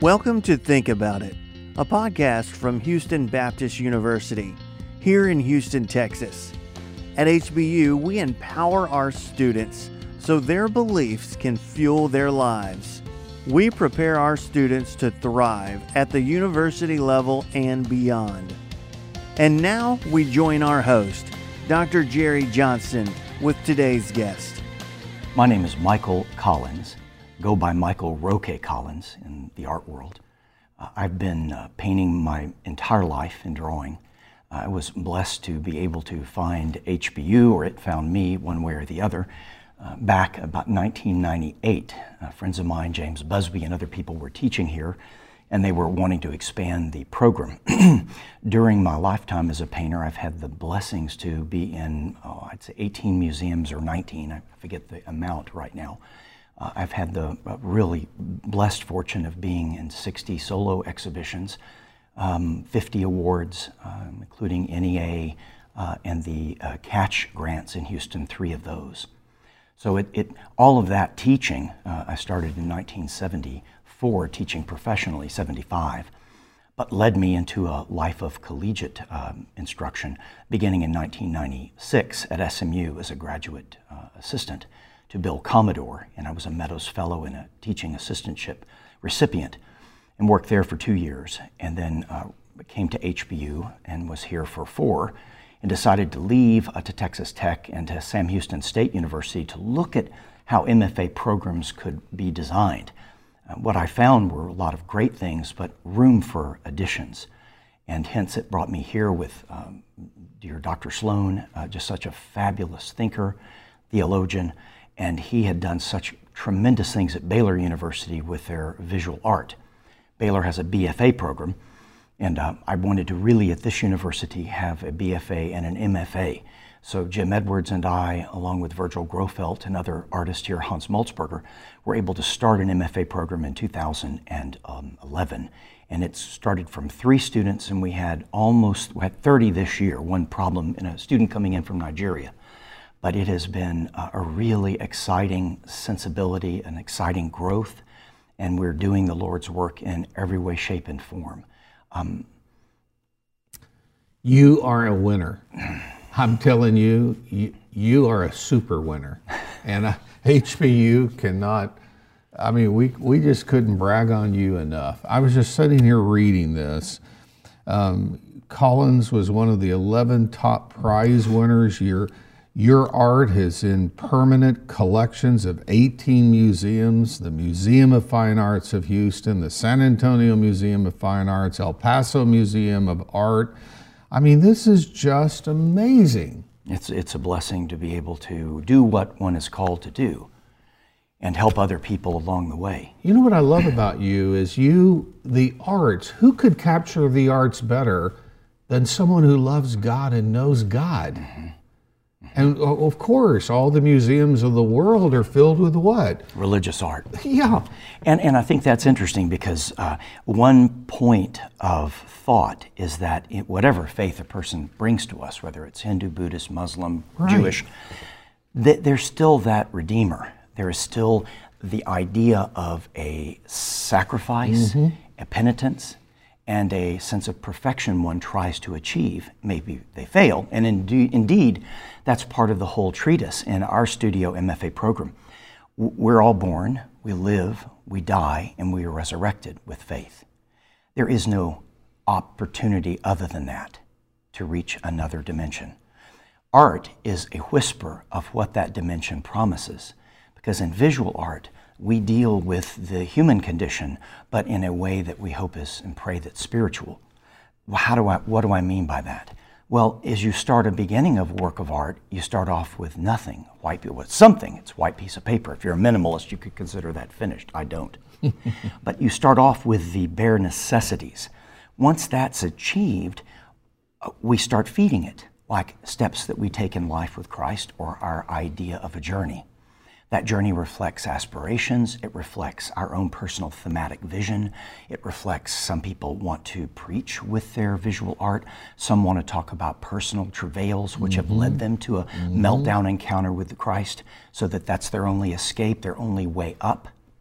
Welcome to Think About It, a podcast from Houston Baptist University, here in Houston, Texas. At HBU, we empower our students so their beliefs can fuel their lives. We prepare our students to thrive at the university level and beyond. And now we join our host, Dr. Jerry Johnson, with today's guest. My name is Michael Collins. Go by Michael Roque Collins in the art world. I've been painting my entire life and drawing. I was blessed to be able to find HBU, or it found me one way or the other, back about 1998. Friends of mine, James Busby and other people, were teaching here, and they were wanting to expand the program. During my lifetime as a painter, I've had the blessings to be in, I'd say 18 museums or 19, I forget the amount right now. I've had the really blessed fortune of being in 60 solo exhibitions, 50 awards, including NEA and the Catch grants in Houston, 3 of those. So all of that teaching, I started in 1974, teaching professionally, 75, but led me into a life of collegiate instruction beginning in 1996 at SMU as a graduate assistant to Bill Commodore, and I was a Meadows Fellow and a teaching assistantship recipient, and worked there for 2 years, and then came to HBU and was here for 4, and decided to leave to Texas Tech and to Sam Houston State University to look at how MFA programs could be designed. What I found were a lot of great things, but room for additions, and hence it brought me here with dear Dr. Sloan, just such a fabulous thinker, theologian, and he had done such tremendous things at Baylor University with their visual art. Baylor has a BFA program, and I wanted to really at this university have a BFA and an MFA. So Jim Edwards and I, along with Virgil Grofelt and other artists here, Hans Malzberger, were able to start an MFA program in 2011. And it started from 3 students, and we had 30 this year, one problem in a student coming in from Nigeria. But it has been a really exciting sensibility, an exciting growth, and we're doing the Lord's work in every way, shape, and form. You are a winner. I'm telling you, you are a super winner. And HBU cannot, we just couldn't brag on you enough. I was just sitting here reading this. Collins was one of the 11 top prize winners. Your art is in permanent collections of 18 museums, the Museum of Fine Arts of Houston, the San Antonio Museum of Fine Arts, El Paso Museum of Art. This is just amazing. It's a blessing to be able to do what one is called to do and help other people along the way. You know what I love about you is the arts. Who could capture the arts better than someone who loves God and knows God? Mm-hmm. And of course, all the museums of the world are filled with what? Religious art. Yeah. And I think that's interesting because one point of thought is that whatever faith a person brings to us, whether it's Hindu, Buddhist, Muslim, right, Jewish, there's still that Redeemer. There is still the idea of a sacrifice, mm-hmm, a penitence, and a sense of perfection one tries to achieve. Maybe they fail, and indeed, that's part of the whole treatise in our Studio MFA program. We're all born, we live, we die, and we are resurrected with faith. There is no opportunity other than that to reach another dimension. Art is a whisper of what that dimension promises, because in visual art, we deal with the human condition, but in a way that we hope is and pray that's spiritual. What do I mean by that? Well, as you start a beginning of work of art, you start off with nothing, something. It's a white piece of paper. If you're a minimalist, you could consider that finished. I don't. But you start off with the bare necessities. Once that's achieved, we start feeding it, like steps that we take in life with Christ or our idea of a journey. That journey reflects aspirations, it reflects our own personal thematic vision, it reflects some people want to preach with their visual art, some want to talk about personal travails which have led them to a meltdown encounter with the Christ, so that that's their only escape, their only way up.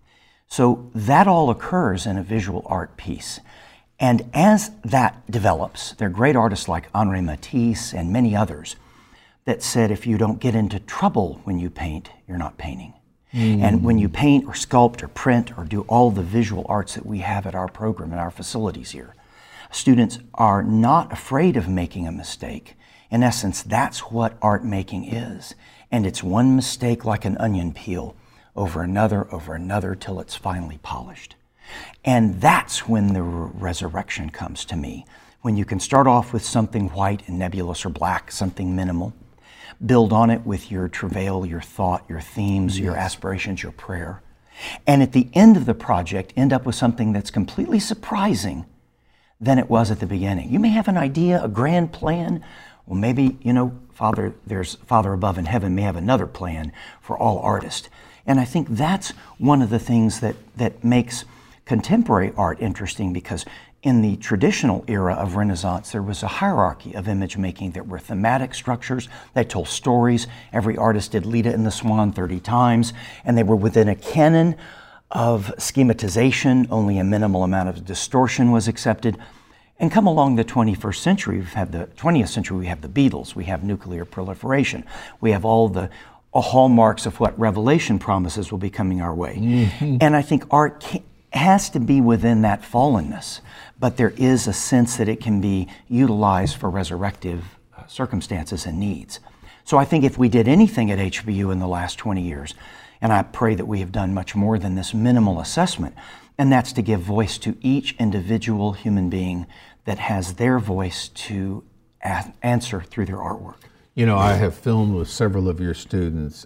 So that all occurs in a visual art piece. And as that develops, there are great artists like Henri Matisse and many others that said if you don't get into trouble when you paint, you're not painting. And when you paint or sculpt or print or do all the visual arts that we have at our program, in our facilities here, students are not afraid of making a mistake. In essence, that's what art making is. And it's one mistake like an onion peel over another till it's finally polished. And that's when the resurrection comes to me. When you can start off with something white and nebulous or black, something minimal, build on it with your travail, your thought, your themes, your aspirations, your prayer. And at the end of the project, end up with something that's completely surprising than it was at the beginning. You may have an idea, a grand plan. Well, maybe, there's Father above in heaven may have another plan for all artists. And I think that's one of the things that makes contemporary art interesting, because in the traditional era of Renaissance, there was a hierarchy of image making. There were thematic structures that told stories. Every artist did Leda and the Swan 30 times, and they were within a canon of schematization. Only a minimal amount of distortion was accepted. And come along the 21st century, we have the Beatles, we have nuclear proliferation, we have all the hallmarks of what Revelation promises will be coming our way. And I think art has to be within that fallenness, but there is a sense that it can be utilized for resurrective circumstances and needs. So I think if we did anything at HBU in the last 20 years, and I pray that we have done much more than this minimal assessment, and that's to give voice to each individual human being that has their voice to answer through their artwork. You know, I have filmed with several of your students.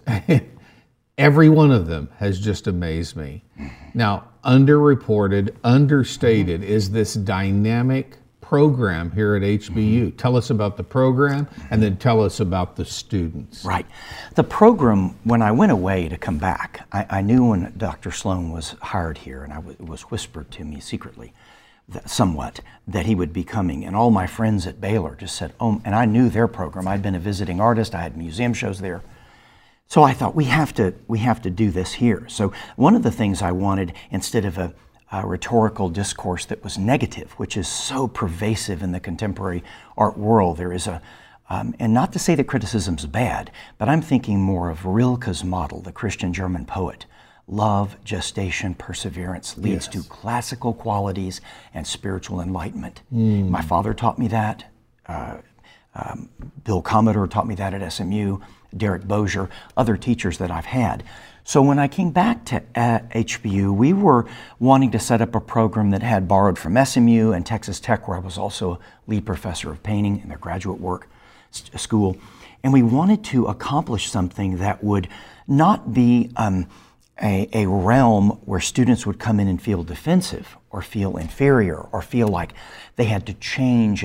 Every one of them has just amazed me. Now, underreported, understated is this dynamic program here at HBU. Tell us about the program, and then tell us about the students. Right. The program, when I went away to come back, I knew when Dr. Sloan was hired here, and it was whispered to me secretly, somewhat, that he would be coming. And all my friends at Baylor just said, oh, and I knew their program. I'd been a visiting artist. I had museum shows there. So I thought, we have to do this here. So one of the things I wanted, instead of a rhetorical discourse that was negative, which is so pervasive in the contemporary art world, there is and not to say that criticism's bad, but I'm thinking more of Rilke's model, the Christian German poet. Love, gestation, perseverance leads to classical qualities and spiritual enlightenment. My father taught me that. Bill Commodore taught me that at SMU. Derek Bozier, other teachers that I've had. So when I came back to HBU, we were wanting to set up a program that had borrowed from SMU and Texas Tech, where I was also a lead professor of painting in their graduate work school. And we wanted to accomplish something that would not be a realm where students would come in and feel defensive or feel inferior or feel like they had to change.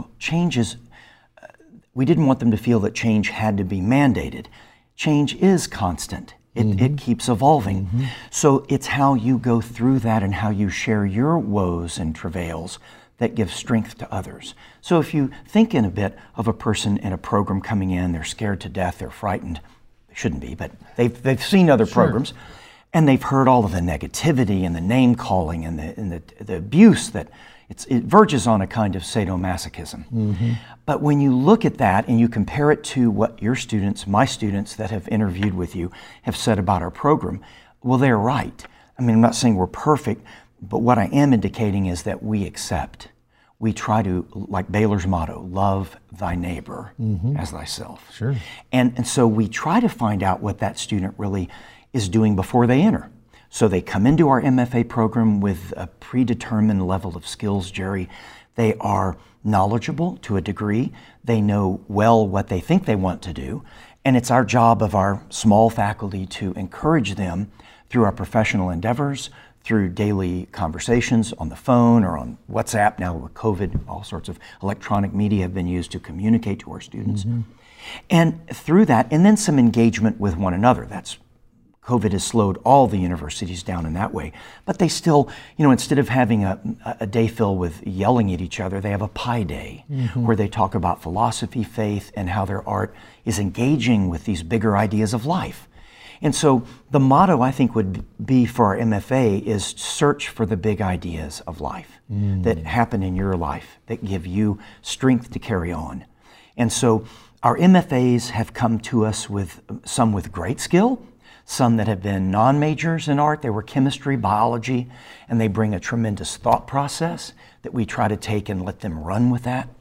We didn't want them to feel that change had to be mandated. Change is constant. It keeps evolving. So it's how you go through that and how you share your woes and travails that give strength to others. So if you think in a bit of a person in a program coming in, they're scared to death, they're frightened. They shouldn't be, but they've seen other programs, and they've heard all of the negativity and the name calling and the abuse that it verges on a kind of sadomasochism. But when you look at that and you compare it to what your students, my students that have interviewed with you, have said about our program, well, they're right. I mean, I'm not saying we're perfect, but what I am indicating is that we accept. We try to, like Baylor's motto, love thy neighbor as thyself. Sure. And so we try to find out what that student really is doing before they enter. So they come into our MFA program with a predetermined level of skills, Jerry. They are knowledgeable to a degree. They know well what they think they want to do. And it's our job of our small faculty to encourage them through our professional endeavors, through daily conversations on the phone or on WhatsApp. Now with COVID, all sorts of electronic media have been used to communicate to our students. And through that, and then some engagement with one another. COVID has slowed all the universities down in that way. But they still, instead of having a day filled with yelling at each other, they have a pie day where they talk about philosophy, faith, and how their art is engaging with these bigger ideas of life. And so the motto, I think, would be for our MFA is search for the big ideas of life that happen in your life that give you strength to carry on. And so our MFAs have come to us with some with great skill, some that have been non-majors in art. They were chemistry, biology, and they bring a tremendous thought process that we try to take and let them run with that.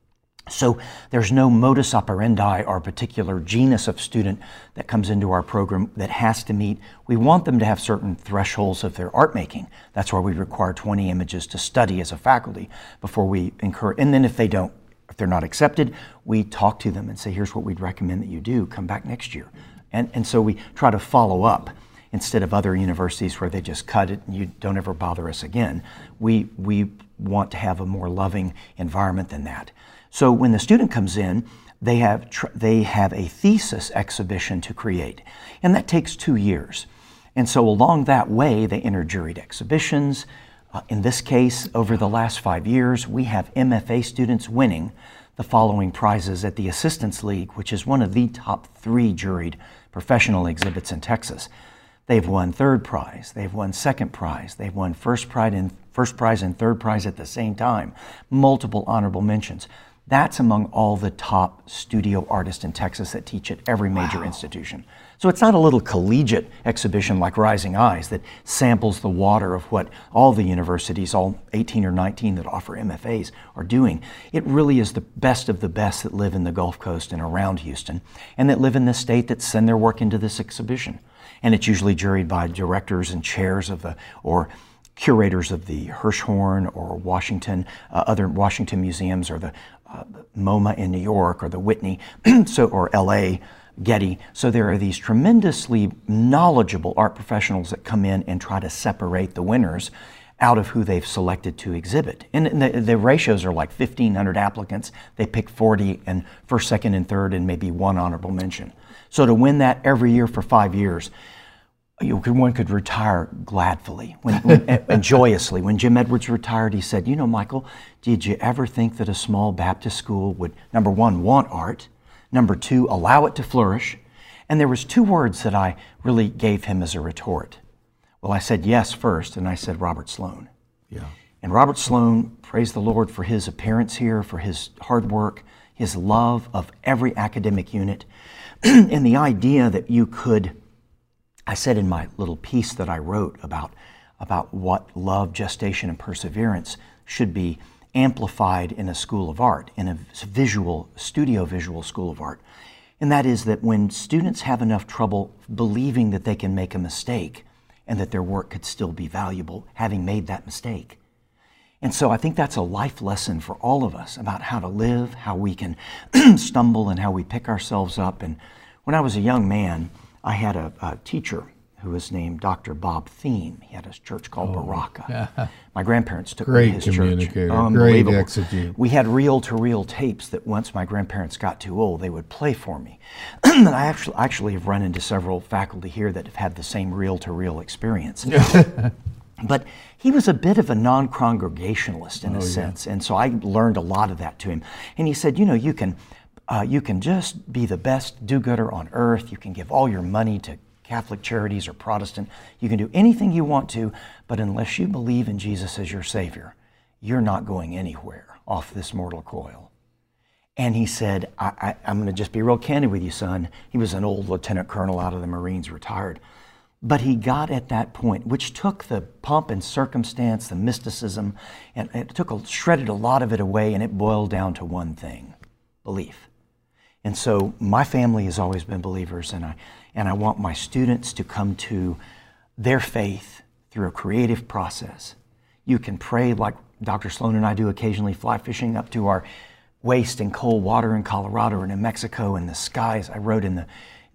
So there's no modus operandi or particular genus of student that comes into our program that has to meet. We want them to have certain thresholds of their art making. That's why we require 20 images to study as a faculty before we encourage. And then if they're not accepted, we talk to them and say, here's what we'd recommend that you do. Come back next year. And so we try to follow up instead of other universities where they just cut it and you don't ever bother us again. We want to have a more loving environment than that. So when the student comes in, they have a thesis exhibition to create, and that takes 2 years. And so along that way, they enter juried exhibitions. In this case, over the last 5 years, we have MFA students winning the following prizes at the Assistants League, which is one of the top 3 juried professional exhibits in Texas. They've won 3rd prize, they've won 2nd prize, they've won first prize and 3rd prize at the same time, multiple honorable mentions. That's among all the top studio artists in Texas that teach at every major institution. So it's not a little collegiate exhibition like Rising Eyes that samples the water of what all the universities, all 18 or 19 that offer MFAs, are doing. It really is the best of the best that live in the Gulf Coast and around Houston, and that live in the state that send their work into this exhibition. And it's usually juried by directors and chairs of or curators of the Hirshhorn or Washington, other Washington museums, or the MoMA in New York, or the Whitney, or LA, Getty. So there are these tremendously knowledgeable art professionals that come in and try to separate the winners out of who they've selected to exhibit. And the ratios are like 1,500 applicants. They pick 40 and first, second, and third, and maybe 1 honorable mention. So to win that every year for 5 years, one could retire gladfully and joyously. When Jim Edwards retired, he said, you know, Michael, did you ever think that a small Baptist school would, number 1, want art, number 2, allow it to flourish? And there was 2 words that I really gave him as a retort. Well, I said yes first, and I said Robert Sloan. Yeah. And Robert Sloan, praise the Lord for his appearance here, for his hard work, his love of every academic unit, and the idea that you could, I said in my little piece that I wrote about what love, gestation, and perseverance should be amplified in a school of art, in a studio visual school of art. And that is that when students have enough trouble believing that they can make a mistake and that their work could still be valuable, having made that mistake. And so I think that's a life lesson for all of us about how to live, how we can stumble, and how we pick ourselves up. And when I was a young man, I had a teacher who was named Dr. Bob Thiem. He had a church called Baraka. Yeah. My grandparents took me to his church. Great communicator, Unbelievable. great exegete. We had reel-to-reel tapes that once my grandparents got too old, they would play for me. And I actually have run into several faculty here that have had the same reel-to-reel experience. But he was a bit of a non-congregationalist in a sense, and so I learned a lot of that to him. And he said, you know, you can just be the best do-gooder on earth. You can give all your money to Catholic charities or Protestant. You can do anything you want to, but unless you believe in Jesus as your Savior, you're not going anywhere off this mortal coil. And he said, I'm going to just be real candid with you, son. He was an old lieutenant colonel out of the Marines, retired. But he got at that point, which took the pomp and circumstance, the mysticism, and it shredded a lot of it away, and it boiled down to one thing: belief. And so my family has always been believers, and I want my students to come to their faith through a creative process. You can pray like Dr. Sloan and I do occasionally, fly fishing up to our waist in cold water in Colorado and in Mexico, and the skies. I wrote in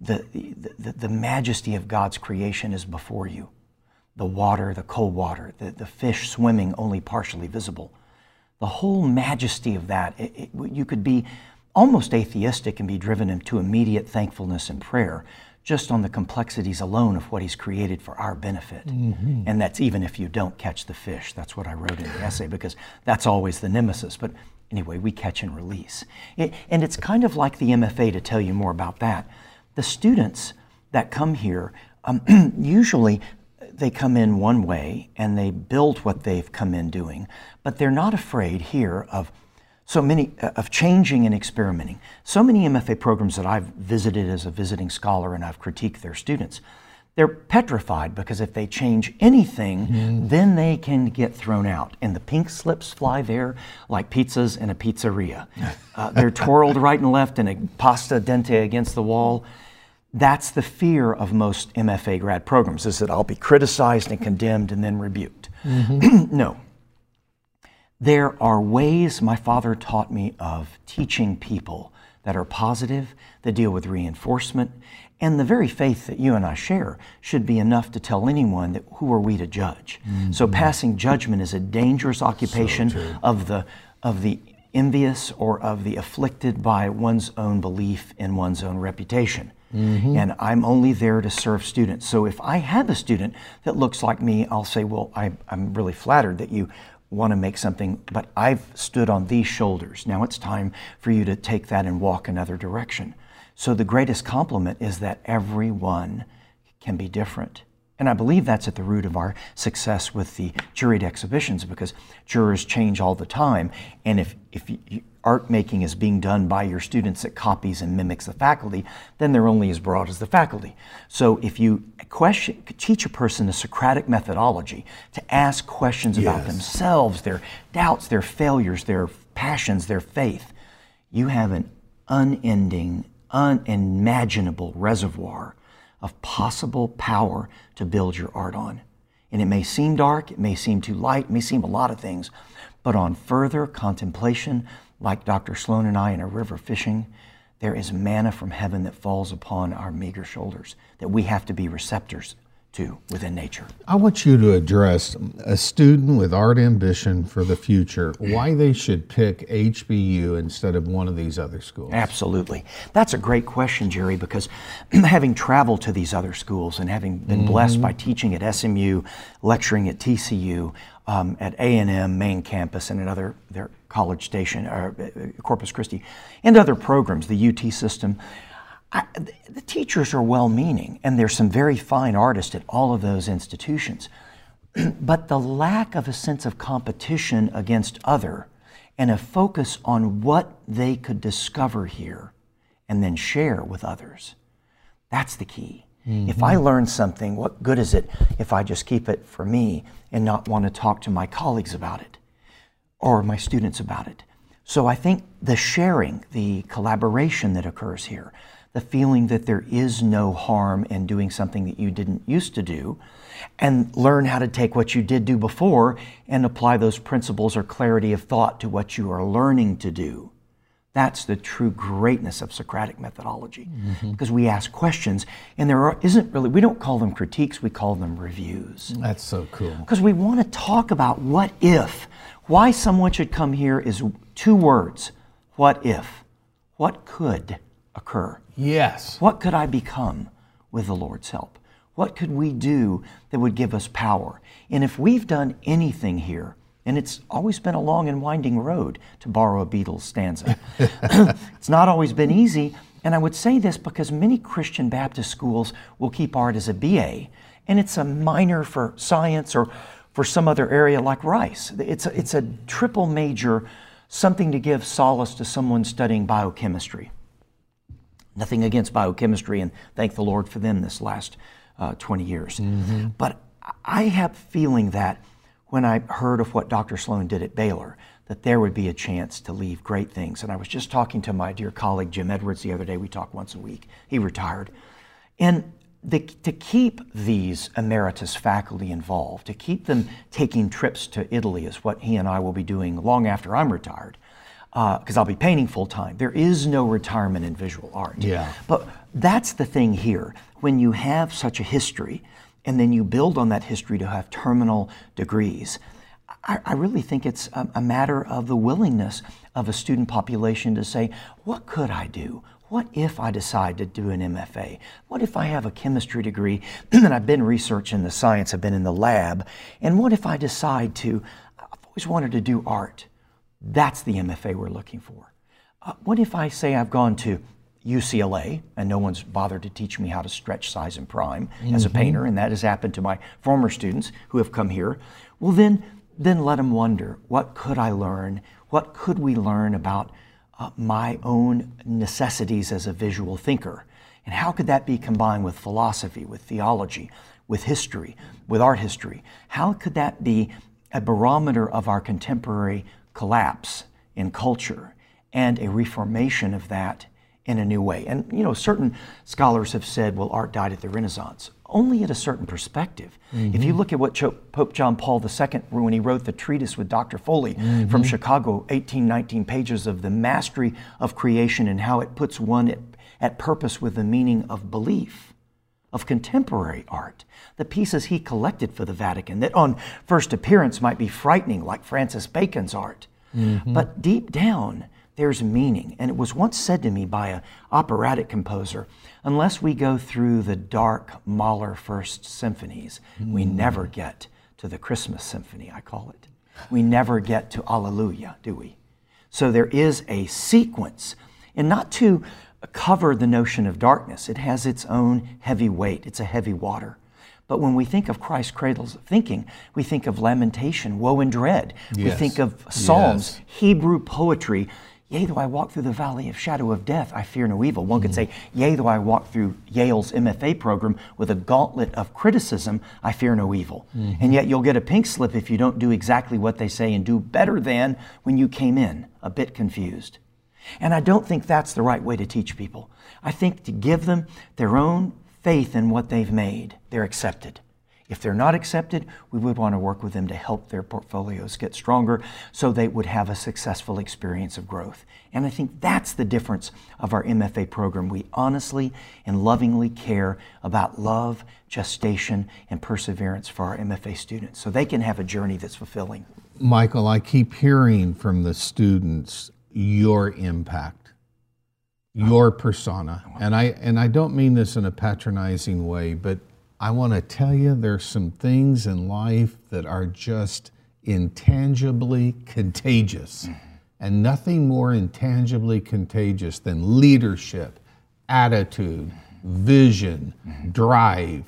the majesty of God's creation is before you. The water, the cold water, the fish swimming only partially visible. The whole majesty of that, you could be almost atheistic and be driven into immediate thankfulness and prayer just on the complexities alone of what He's created for our benefit. Mm-hmm. And that's even if you don't catch the fish. That's what I wrote in the essay, because that's always the nemesis. But anyway, we catch and release. And it's kind of like the MFA, to tell you more about that. The students that come here, usually they come in one way and they build what they've come in doing, but they're not afraid here of changing and experimenting. So many MFA programs that I've visited as a visiting scholar and I've critiqued their students, they're petrified because if they change anything, then they can get thrown out. And the pink slips fly there like pizzas in a pizzeria. They're twirled right and left in a pasta dente against the wall. That's the fear of most MFA grad programs, is that I'll be criticized and condemned and then rebuked. No. There are ways my father taught me of teaching people that are positive, that deal with reinforcement, and the very faith that you and I share should be enough to tell anyone that who are we to judge. So passing judgment is a dangerous occupation of the envious or of the afflicted by one's own belief in one's own reputation. And I'm only there to serve students. So if I have a student that looks like me, I'll say, well, I'm really flattered that you want to make something, but I've stood on these shoulders. Now it's time for you to take that and walk another direction. So the greatest compliment is that everyone can be different. And I believe that's at the root of our success with the juried exhibitions, because jurors change all the time. And if art making is being done by your students that copies and mimics the faculty, then they're only as broad as the faculty. So if you teach a person the Socratic methodology to ask questions about themselves, their doubts, their failures, their passions, their faith, you have an unending, unimaginable reservoir of possible power to build your art on. And it may seem dark, it may seem too light, it may seem a lot of things, but on further contemplation, like Dr. Sloan and I in a river fishing, there is manna from heaven that falls upon our meager shoulders that we have to be receptors to within nature. I want you to address a student with art ambition for the future, why they should pick HBU instead of one of these other schools. Absolutely. That's a great question, Jerry, because having traveled to these other schools and having been blessed by teaching at SMU, lecturing at TCU, at A&M main campus and at their College Station, Corpus Christi, and other programs, the UT system, the teachers are well-meaning, and there's some very fine artists at all of those institutions. But the lack of a sense of competition against other and a focus on what they could discover here and then share with others, that's the key. If I learn something, what good is it if I just keep it for me and not want to talk to my colleagues about it or my students about it? So I think the sharing, the collaboration that occurs here, the feeling that there is no harm in doing something that you didn't used to do, and learn how to take what you did do before and apply those principles or clarity of thought to what you are learning to do. That's the true greatness of Socratic methodology, because we ask questions, and we don't call them critiques, we call them reviews. That's so cool. Because we want to talk about what if. Why someone should come here is two words: what if? What could occur? Yes. What could I become with the Lord's help? What could we do that would give us power? And if we've done anything here, and it's always been a long and winding road, to borrow a Beatles stanza. It's not always been easy, and I would say this because many Christian Baptist schools will keep art as a BA, and it's a minor for science or for some other area like Rice. It's a triple major, something to give solace to someone studying biochemistry. Nothing against biochemistry, and thank the Lord for them this last 20 years. But I have a feeling that when I heard of what Dr. Sloan did at Baylor, that there would be a chance to leave great things. And I was just talking to my dear colleague Jim Edwards the other day. We talk once a week. He retired. And to keep these emeritus faculty involved, to keep them taking trips to Italy is what he and I will be doing long after I'm retired, because I'll be painting full time. There is no retirement in visual art. Yeah. But that's the thing here. When you have such a history, and then you build on that history to have terminal degrees, I really think it's a matter of the willingness of a student population to say, what could I do? What if I decide to do an MFA? What if I have a chemistry degree and I've been researching the science, I've been in the lab, and what if I decide I've always wanted to do art? That's the MFA we're looking for. What if I say I've gone to UCLA, and no one's bothered to teach me how to stretch, size, and prime as a painter, and that has happened to my former students who have come here. Well, then let them wonder, what could I learn? What could we learn about my own necessities as a visual thinker? And how could that be combined with philosophy, with theology, with history, with art history? How could that be a barometer of our contemporary collapse in culture and a reformation of that in a new way? And certain scholars have said, well, art died at the Renaissance. Only at a certain perspective. If you look at what Pope John Paul II, when he wrote the treatise with Dr. Foley from Chicago, 19 pages of the mastery of creation and how it puts one at purpose with the meaning of belief, of contemporary art, the pieces he collected for the Vatican that on first appearance might be frightening, like Francis Bacon's art. But deep down, there's meaning. And it was once said to me by an operatic composer, unless we go through the dark Mahler First Symphonies, we never get to the Christmas Symphony, I call it. We never get to Alleluia, do we? So there is a sequence, and not to cover the notion of darkness. It has its own heavy weight. It's a heavy water. But when we think of Christ's cradles of thinking, we think of lamentation, woe and dread. We think of Psalms, Hebrew poetry. Yea, though I walk through the valley of shadow of death, I fear no evil. One could say, yea, though I walk through Yale's MFA program with a gauntlet of criticism, I fear no evil. And yet you'll get a pink slip if you don't do exactly what they say and do better than when you came in, a bit confused. And I don't think that's the right way to teach people. I think to give them their own faith in what they've made, they're accepted. If they're not accepted, we would want to work with them to help their portfolios get stronger so they would have a successful experience of growth. And I think that's the difference of our MFA program. We honestly and lovingly care about love, gestation, and perseverance for our MFA students so they can have a journey that's fulfilling. Michael, I keep hearing from the students your impact, your persona. And I don't mean this in a patronizing way, but I want to tell you there's some things in life that are just intangibly contagious. And nothing more intangibly contagious than leadership, attitude, vision, drive.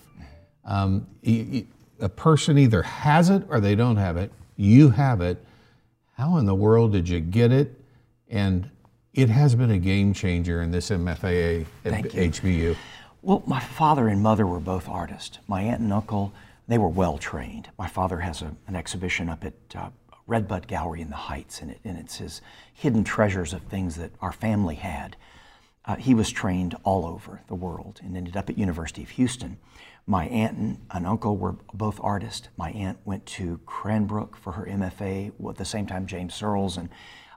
A person either has it or they don't have it. You have it. How in the world did you get it? And it has been a game changer in this MFAA at HBU. Well, my father and mother were both artists. My aunt and uncle, they were well trained. My father has an exhibition up at Redbud Gallery in the Heights, and it's his hidden treasures of things that our family had. He was trained all over the world and ended up at University of Houston. My aunt and uncle were both artists. My aunt went to Cranbrook for her MFA at the same time James Searles and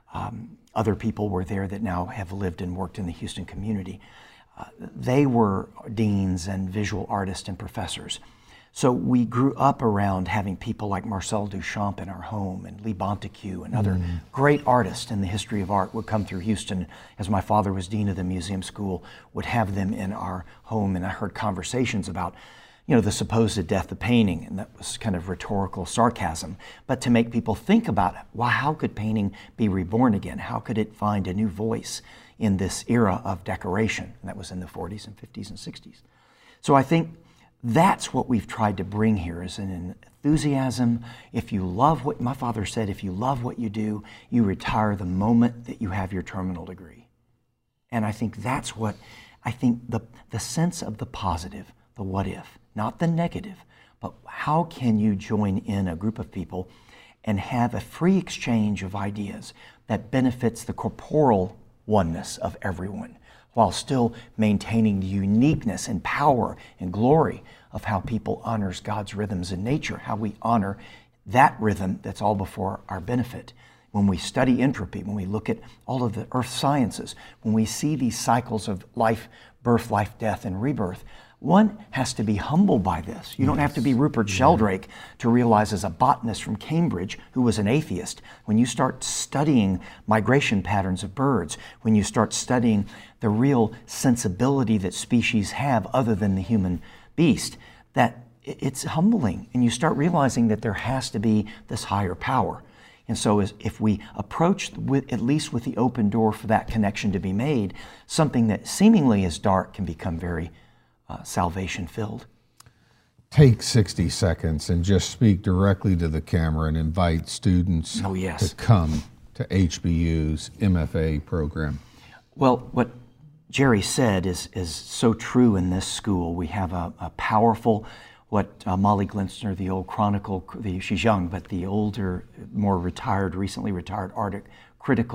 other people were there that now have lived and worked in the Houston community. They were deans and visual artists and professors. So we grew up around having people like Marcel Duchamp in our home, and Lee Bonteque and other great artists in the history of art would come through Houston. As my father was dean of the museum school, would have them in our home, and I heard conversations about the supposed death of painting, and that was kind of rhetorical sarcasm, but to make people think about, well, how could painting be reborn again? How could it find a new voice in this era of decoration? And that was in the 40s and 50s and 60s. So I think that's what we've tried to bring here, is an enthusiasm. If you love what, my father said, if you love what you do, you retire the moment that you have your terminal degree. And I think that's what, the sense of the positive, the what if, not the negative, but how can you join in a group of people and have a free exchange of ideas that benefits the corporal oneness of everyone, while still maintaining the uniqueness and power and glory of how people honors God's rhythms in nature, how we honor that rhythm that's all before our benefit. When we study entropy, when we look at all of the earth sciences, when we see these cycles of life, birth, life, death, and rebirth, one has to be humbled by this. You don't have to be Rupert Sheldrake to realize, as a botanist from Cambridge who was an atheist, when you start studying migration patterns of birds, when you start studying the real sensibility that species have other than the human beast, that it's humbling. And you start realizing that there has to be this higher power. And so if we approach at least with the open door for that connection to be made, something that seemingly is dark can become very salvation-filled. Take 60 seconds and just speak directly to the camera and invite students to come to HBU's MFA program. Well, what Jerry said is so true in this school. We have a powerful, what Molly Glinster, the old Chronicle, she's young, but the older, more retired, recently retired art critic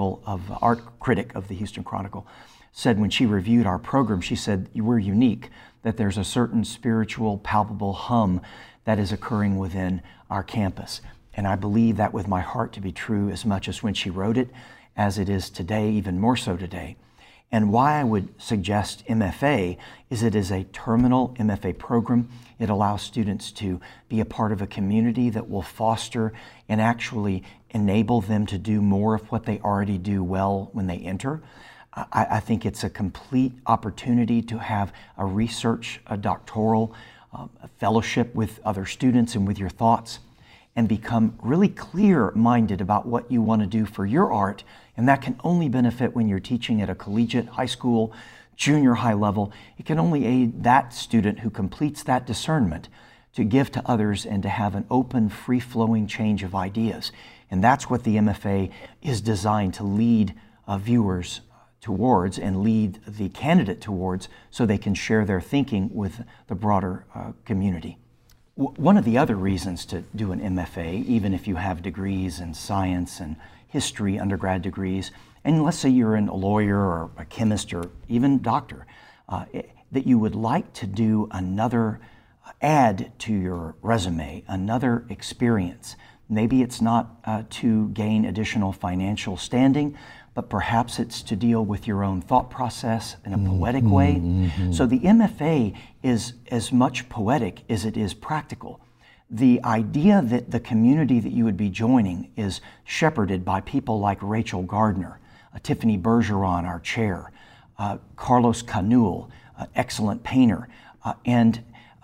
of the Houston Chronicle, said when she reviewed our program, she said, we're unique, that there's a certain spiritual, palpable hum that is occurring within our campus. And I believe that with my heart to be true as much as when she wrote it, as it is today, even more so today. And why I would suggest MFA is it is a terminal MFA program. It allows students to be a part of a community that will foster and actually enable them to do more of what they already do well when they enter. I think it's a complete opportunity to have a research, a doctoral a fellowship with other students and with your thoughts, and become really clear-minded about what you want to do for your art. And that can only benefit when you're teaching at a collegiate, high school, junior high level. It can only aid that student who completes that discernment to give to others and to have an open, free-flowing change of ideas. And that's what the MFA is designed to lead viewers towards and lead the candidate towards, so they can share their thinking with the broader community. One of the other reasons to do an MFA, even if you have degrees in science and history, undergrad degrees, and let's say you're a lawyer or a chemist or even doctor, that you would like to do another add to your resume, another experience. Maybe it's not to gain additional financial standing, but perhaps it's to deal with your own thought process in a poetic way. Mm-hmm. So the MFA is as much poetic as it is practical. The idea that the community that you would be joining is shepherded by people like Rachel Gardner, Tiffany Bergeron, our chair, Carlos Canul, excellent painter, and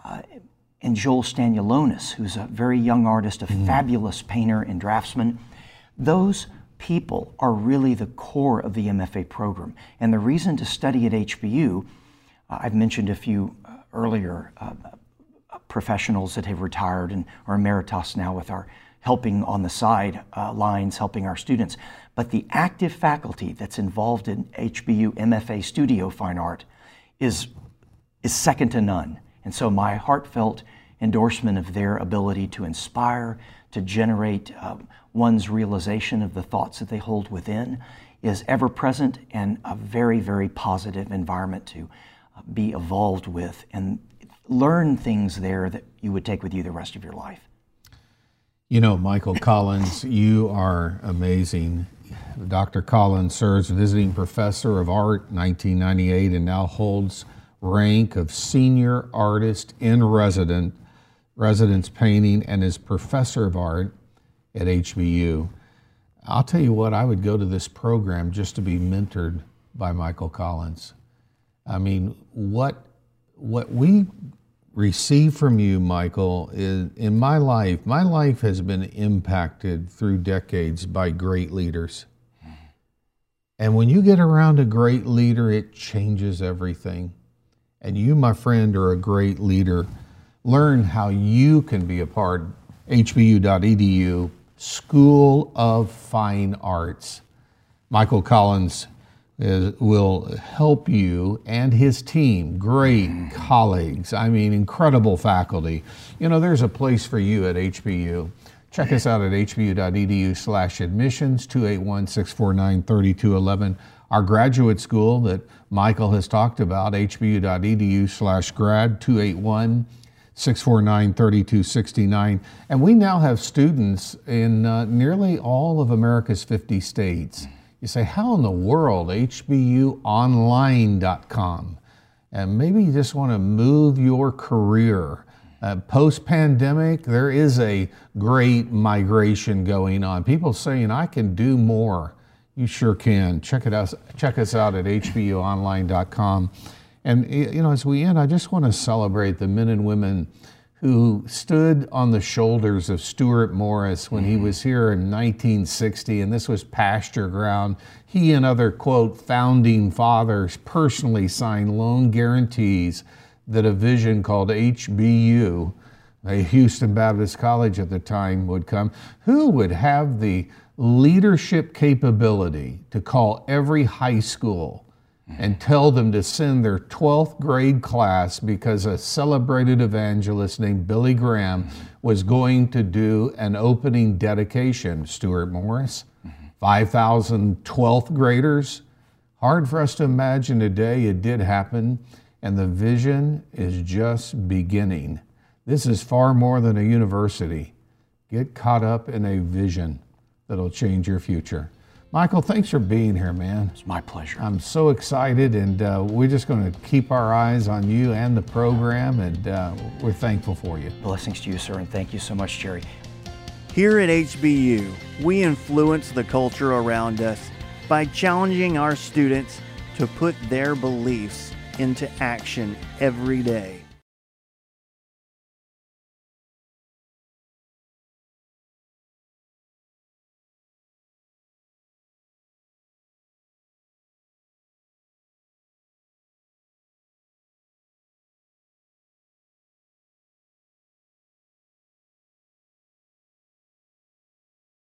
Joel Stanialonis, who's a very young artist, a fabulous painter and draftsman. Those people are really the core of the MFA program. And the reason to study at HBU, I've mentioned a few earlier professionals that have retired and are emeritus now with our helping on the side lines, helping our students. But the active faculty that's involved in HBU MFA Studio Fine Art is second to none. And so my heartfelt endorsement of their ability to inspire, to generate one's realization of the thoughts that they hold within is ever present, and a very, very positive environment to be evolved with and learn things there that you would take with you the rest of your life. You know, Michael Collins, you are amazing. Dr. Collins serves visiting professor of art 1998 and now holds rank of senior artist in residence painting, and is professor of art at HBU. I'll tell you what, I would go to this program just to be mentored by Michael Collins. I mean, what we receive from you, Michael, is, in my life has been impacted through decades by great leaders. And when you get around a great leader, it changes everything. And you, my friend, are a great leader. Learn how you can be a part. hbu.edu, School of Fine Arts. Michael Collins will help you and his team, great colleagues, I mean, incredible faculty. You know, there's a place for you at HBU. Check us out at hbu.edu/admissions, 281-649-3211. Our graduate school that Michael has talked about, hbu.edu/grad, 281-649-3269. And we now have students in nearly all of America's 50 states. You say, how in the world? hbuonline.com. And maybe you just want to move your career. Post-pandemic, there is a great migration going on. People saying, I can do more. You sure can. Check us out at hbuonline.com. And you know, as we end, I just want to celebrate the men and women who stood on the shoulders of Stuart Morris when he was here in 1960, and this was pasture ground. He and other, quote, founding fathers personally signed loan guarantees that a vision called HBU, a Houston Baptist College at the time, would come. Who would have the leadership capability to call every high school and tell them to send their 12th grade class because a celebrated evangelist named Billy Graham was going to do an opening dedication? Stuart Morris, 5,000 12th graders. Hard for us to imagine today. It did happen, and the vision is just beginning. This is far more than a university. Get caught up in a vision that'll change your future. Michael, thanks for being here, man. It's my pleasure. I'm so excited, and we're just going to keep our eyes on you and the program, and we're thankful for you. Blessings to you, sir, and thank you so much, Jerry. Here at HBU, we influence the culture around us by challenging our students to put their beliefs into action every day.